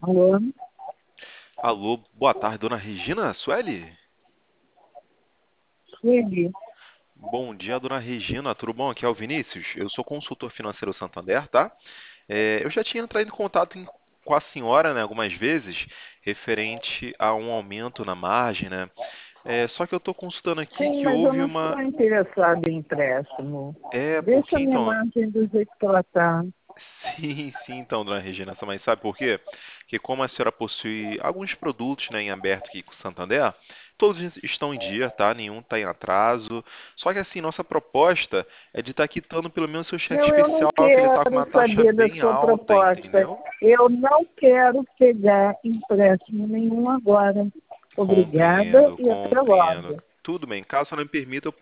Alô? Alô, boa tarde, dona Regina Sueli? Sueli? Bom dia, dona Regina, tudo bom? Aqui é o Vinícius, eu sou consultor financeiro Santander, tá? Eu já tinha entrado em contato com a senhora, né, algumas vezes, referente a um aumento na margem, né? Só que eu estou consultando aqui Sim, que mas eu houve não uma... estou interessada em empréstimo. Deixa Porque a minha então... margem do jeito que ela está. Sim, sim, então, dona Regina, mas sabe por quê? Porque como a senhora possui alguns produtos, né, em aberto aqui com o Santander, todos estão em dia, tá? Nenhum está em atraso. Só que assim, nossa proposta é de estar quitando pelo menos seu cheque Não, eu não especial, que ele está com uma quero taxa saber da bem sua alta, proposta. entendeu? Eu não quero pegar empréstimo nenhum agora. Obrigada Compreendo, e até compreendo. logo. Tudo bem, caso a senhora me permita, eu